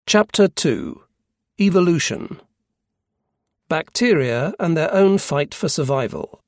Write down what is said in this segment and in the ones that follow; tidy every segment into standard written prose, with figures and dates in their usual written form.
Chapter 2. Evolution. Bacteria and their own fight for survival.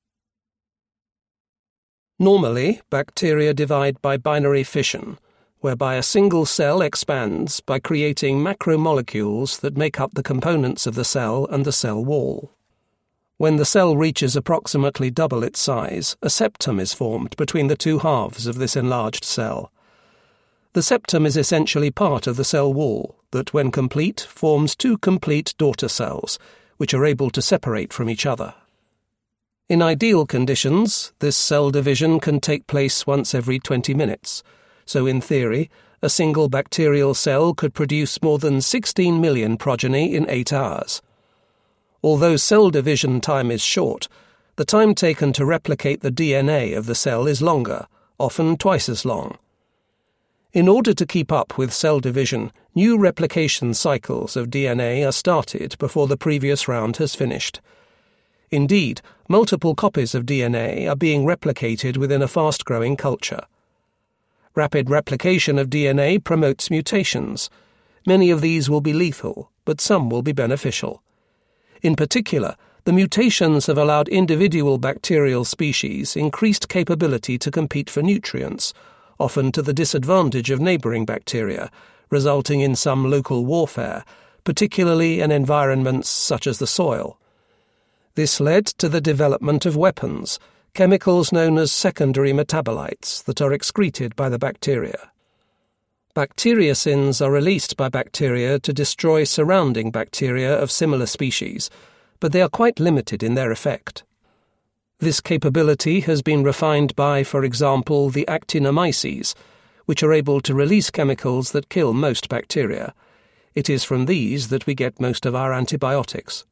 Normally, bacteria divide by binary fission, whereby a single cell expands by creating macromolecules that make up the components of the cell and the cell wall. When the cell reaches approximately double its size, a septum is formed between the two halves of this enlarged cell. The septum is essentially part of the cell wall that, when complete, forms two complete daughter cells, which are able to separate from each other. In ideal conditions, this cell division can take place once every 20 minutes, so in theory, a single bacterial cell could produce more than 16 million progeny in 8 hours. Although cell division time is short, the time taken to replicate the DNA of the cell is longer, often twice as long. In order to keep up with cell division, new replication cycles of DNA are started before the previous round has finished. Indeed, multiple copies of DNA are being replicated within a fast-growing culture. Rapid replication of DNA promotes mutations. Many of these will be lethal, but some will be beneficial. In particular, the mutations have allowed individual bacterial species increased capability to compete for nutrients, often to the disadvantage of neighbouring bacteria, resulting in some local warfare, particularly in environments such as the soil. This led to the development of weapons, chemicals known as secondary metabolites that are excreted by the bacteria. Bacteriocins are released by bacteria to destroy surrounding bacteria of similar species, but they are quite limited in their effect. This capability has been refined by, for example, the actinomyces, which are able to release chemicals that kill most bacteria. It is from these that we get most of our antibiotics.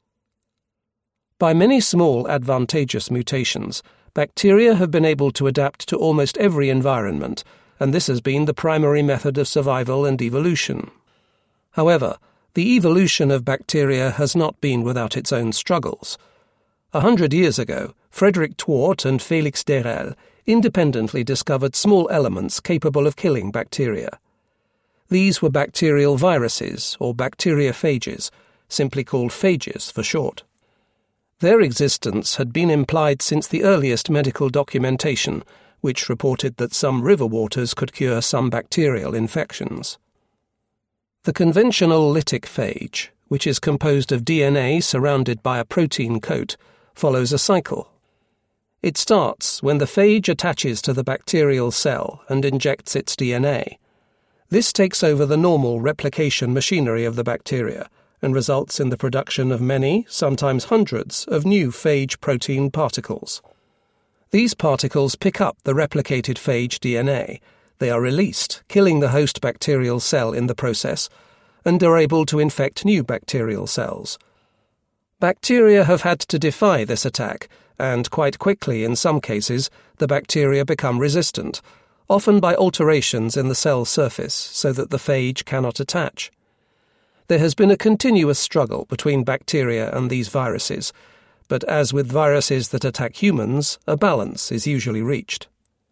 By many small advantageous mutations, bacteria have been able to adapt to almost every environment, and this has been the primary method of survival and evolution. However, the evolution of bacteria has not been without its own struggles. 100 years ago, Frederick Twort and Felix Derel independently discovered small elements capable of killing bacteria. These were bacterial viruses, or bacteriophages, simply called phages for short. Their existence had been implied since the earliest medical documentation, which reported that some river waters could cure some bacterial infections. The conventional lytic phage, which is composed of DNA surrounded by a protein coat, follows a cycle. It starts when the phage attaches to the bacterial cell and injects its DNA. This takes over the normal replication machinery of the bacteria and results in the production of many, sometimes hundreds, of new phage protein particles. These particles pick up the replicated phage DNA. They are released, killing the host bacterial cell in the process, and are able to infect new bacterial cells. Bacteria have had to defy this attack, and quite quickly in some cases the bacteria become resistant, often by alterations in the cell surface so that the phage cannot attach. There has been a continuous struggle between bacteria and these viruses, but as with viruses that attack humans, a balance is usually reached.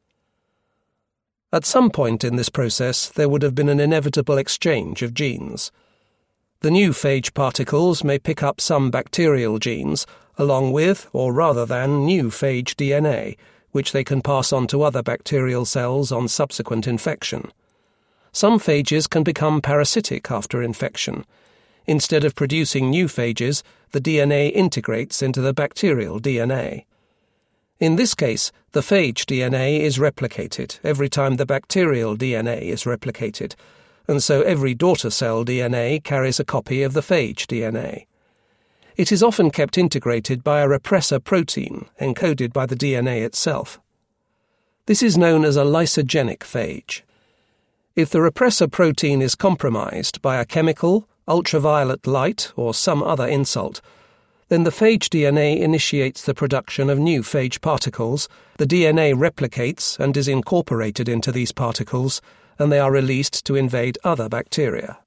At some point in this process, there would have been an inevitable exchange of genes. The new phage particles may pick up some bacterial genes, along with, or rather than, new phage DNA, which they can pass on to other bacterial cells on subsequent infection. Some phages can become parasitic after infection. Instead of producing new phages, the DNA integrates into the bacterial DNA. In this case, the phage DNA is replicated every time the bacterial DNA is replicated, and so every daughter cell DNA carries a copy of the phage DNA. It is often kept integrated by a repressor protein encoded by the DNA itself. This is known as a lysogenic phage. If the repressor protein is compromised by a chemical, ultraviolet light, or some other insult, then the phage DNA initiates the production of new phage particles, the DNA replicates and is incorporated into these particles, and they are released to invade other bacteria.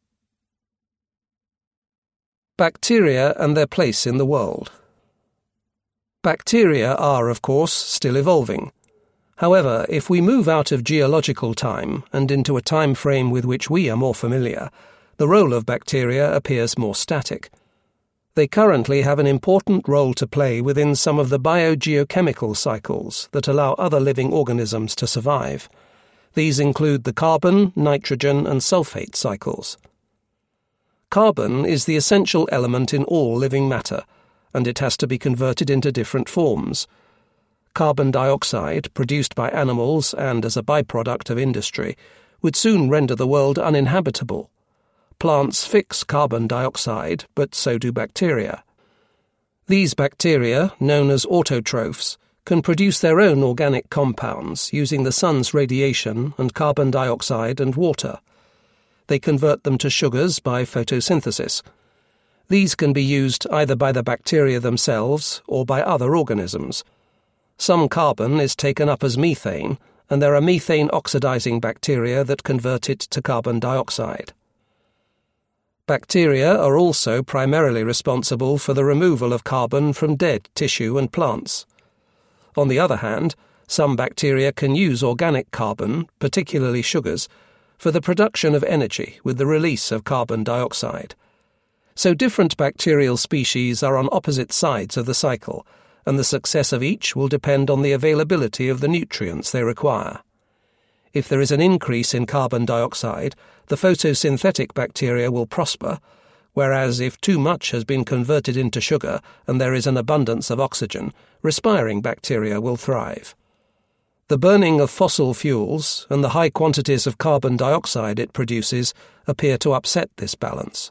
Bacteria and their place in the world. Bacteria are, of course, still evolving. However, if we move out of geological time and into a time frame with which we are more familiar, the role of bacteria appears more static. They currently have an important role to play within some of the biogeochemical cycles that allow other living organisms to survive. These include the carbon, nitrogen, and sulfate cycles. Carbon is the essential element in all living matter, and it has to be converted into different forms. Carbon dioxide, produced by animals and as a byproduct of industry, would soon render the world uninhabitable. Plants fix carbon dioxide, but so do bacteria. These bacteria, known as autotrophs, can produce their own organic compounds using the sun's radiation and carbon dioxide and water. They convert them to sugars by photosynthesis. These can be used either by the bacteria themselves or by other organisms. Some carbon is taken up as methane, and there are methane-oxidizing bacteria that convert it to carbon dioxide. Bacteria are also primarily responsible for the removal of carbon from dead tissue and plants. On the other hand, some bacteria can use organic carbon, particularly sugars, for the production of energy with the release of carbon dioxide. So different bacterial species are on opposite sides of the cycle, and the success of each will depend on the availability of the nutrients they require. If there is an increase in carbon dioxide, the photosynthetic bacteria will prosper, whereas if too much has been converted into sugar and there is an abundance of oxygen, respiring bacteria will thrive. The burning of fossil fuels and the high quantities of carbon dioxide it produces appear to upset this balance.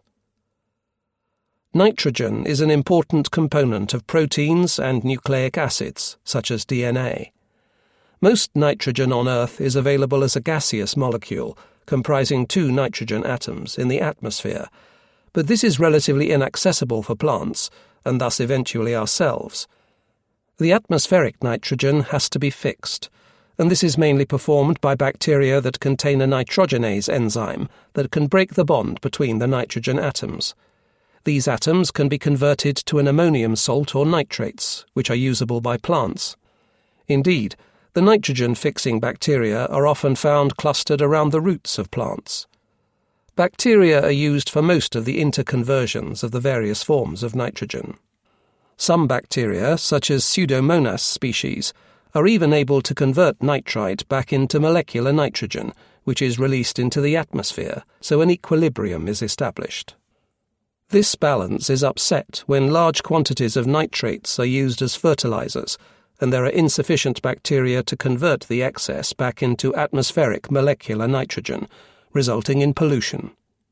Nitrogen is an important component of proteins and nucleic acids, such as DNA. Most nitrogen on Earth is available as a gaseous molecule, comprising 2 nitrogen atoms in the atmosphere, but this is relatively inaccessible for plants, and thus eventually ourselves. The atmospheric nitrogen has to be fixed, and this is mainly performed by bacteria that contain a nitrogenase enzyme that can break the bond between the nitrogen atoms. These atoms can be converted to an ammonium salt or nitrates, which are usable by plants. Indeed, the nitrogen-fixing bacteria are often found clustered around the roots of plants. Bacteria are used for most of the interconversions of the various forms of nitrogen. Some bacteria, such as Pseudomonas species, are even able to convert nitrite back into molecular nitrogen, which is released into the atmosphere, so an equilibrium is established. This balance is upset when large quantities of nitrates are used as fertilizers, and there are insufficient bacteria to convert the excess back into atmospheric molecular nitrogen, resulting in pollution.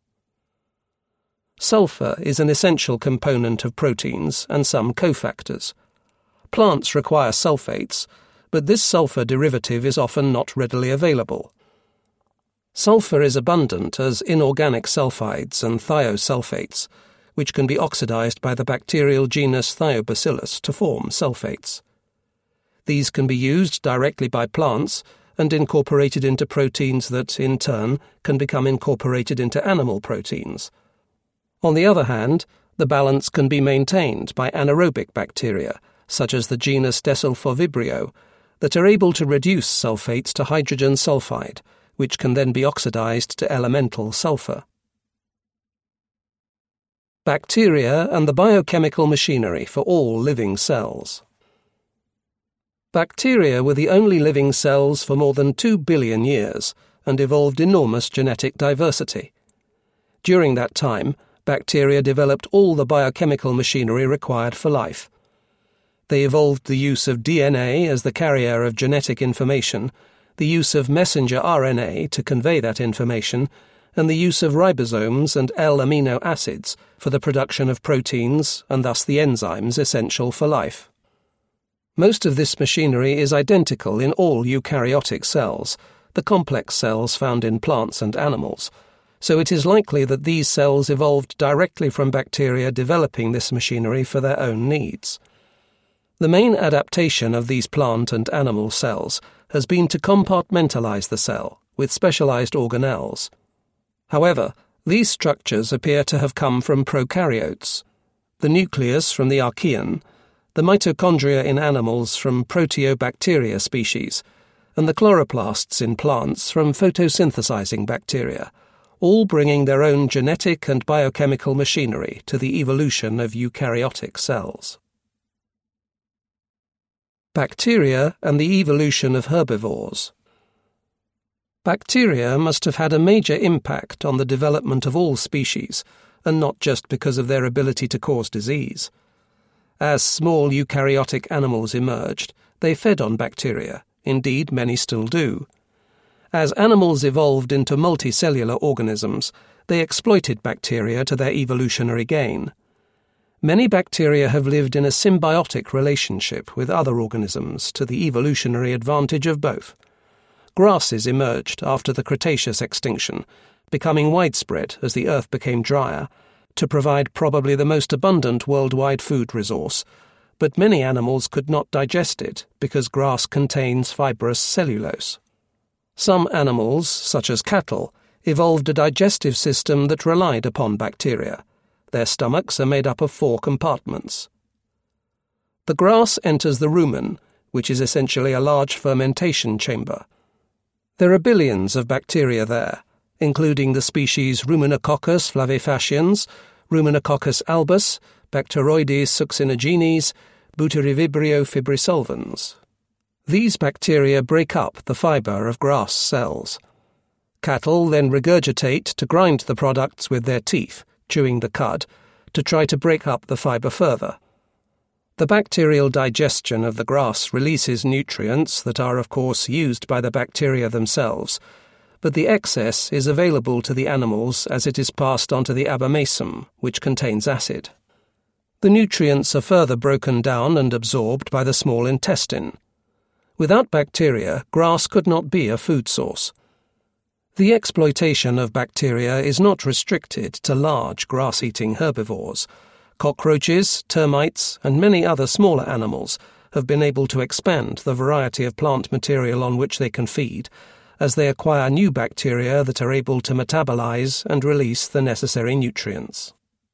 Sulfur is an essential component of proteins and some cofactors. Plants require sulfates, but this sulfur derivative is often not readily available. Sulfur is abundant as inorganic sulfides and thiosulfates, which can be oxidized by the bacterial genus Thiobacillus to form sulfates. These can be used directly by plants and incorporated into proteins that, in turn, can become incorporated into animal proteins. On the other hand, the balance can be maintained by anaerobic bacteria, such as the genus Desulfovibrio, that are able to reduce sulfates to hydrogen sulfide, which can then be oxidized to elemental sulfur. Bacteria and the biochemical machinery for all living cells. Bacteria were the only living cells for more than 2 billion years and evolved enormous genetic diversity. During that time, bacteria developed all the biochemical machinery required for life. They evolved the use of DNA as the carrier of genetic information, the use of messenger RNA to convey that information, and the use of ribosomes and L-amino acids for the production of proteins and thus the enzymes essential for life. Most of this machinery is identical in all eukaryotic cells, the complex cells found in plants and animals, so it is likely that these cells evolved directly from bacteria developing this machinery for their own needs. The main adaptation of these plant and animal cells has been to compartmentalize the cell with specialized organelles. However, these structures appear to have come from prokaryotes, the nucleus from the archaean, the mitochondria in animals from proteobacteria species, and the chloroplasts in plants from photosynthesizing bacteria, all bringing their own genetic and biochemical machinery to the evolution of eukaryotic cells. Bacteria and the evolution of herbivores. Bacteria must have had a major impact on the development of all species, and not just because of their ability to cause disease. As small eukaryotic animals emerged, they fed on bacteria. Indeed, many still do. As animals evolved into multicellular organisms, they exploited bacteria to their evolutionary gain. Many bacteria have lived in a symbiotic relationship with other organisms to the evolutionary advantage of both. Grasses emerged after the Cretaceous extinction, becoming widespread as the Earth became drier, to provide probably the most abundant worldwide food resource, but many animals could not digest it because grass contains fibrous cellulose. Some animals, such as cattle, evolved a digestive system that relied upon bacteria. Their stomachs are made up of 4 compartments. The grass enters the rumen, which is essentially a large fermentation chamber. There are billions of bacteria there, including the species Ruminococcus flavifaciens, Ruminococcus albus, Bacteroides succinogenes, Butyrivibrio fibrisolvens. These bacteria break up the fibre of grass cells. Cattle then regurgitate to grind the products with their teeth, chewing the cud, to try to break up the fibre further. The bacterial digestion of the grass releases nutrients that are, of course, used by the bacteria themselves, but the excess is available to the animals as it is passed on to the abomasum, which contains acid. The nutrients are further broken down and absorbed by the small intestine. Without bacteria, grass could not be a food source. The exploitation of bacteria is not restricted to large grass-eating herbivores. Cockroaches, termites, and many other smaller animals have been able to expand the variety of plant material on which they can feed, as they acquire new bacteria that are able to metabolize and release the necessary nutrients.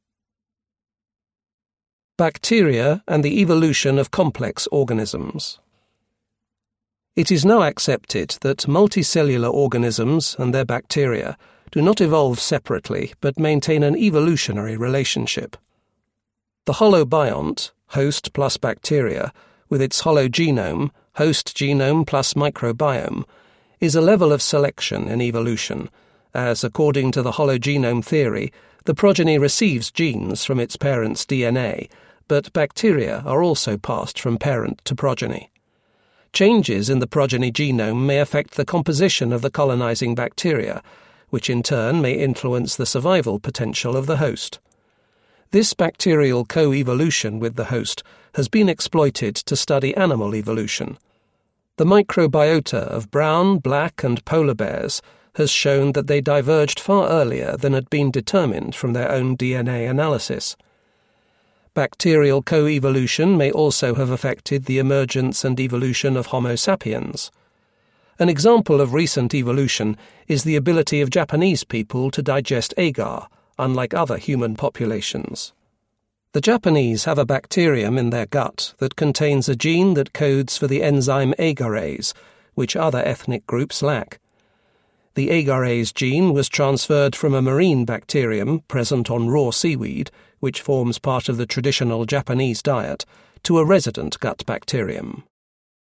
Bacteria and the evolution of complex organisms. It is now accepted that multicellular organisms and their bacteria do not evolve separately but maintain an evolutionary relationship. The holobiont, host plus bacteria, with its hologenome, host genome plus microbiome, is a level of selection in evolution, as, according to the hologenome theory, the progeny receives genes from its parent's DNA, but bacteria are also passed from parent to progeny. Changes in the progeny genome may affect the composition of the colonizing bacteria, which in turn may influence the survival potential of the host. This bacterial co-evolution with the host has been exploited to study animal evolution. The microbiota of brown, black, and polar bears has shown that they diverged far earlier than had been determined from their own DNA analysis. Bacterial co-evolution may also have affected the emergence and evolution of Homo sapiens. An example of recent evolution is the ability of Japanese people to digest agar, unlike other human populations. The Japanese have a bacterium in their gut that contains a gene that codes for the enzyme agarase, which other ethnic groups lack. The agarase gene was transferred from a marine bacterium present on raw seaweed, which forms part of the traditional Japanese diet, to a resident gut bacterium.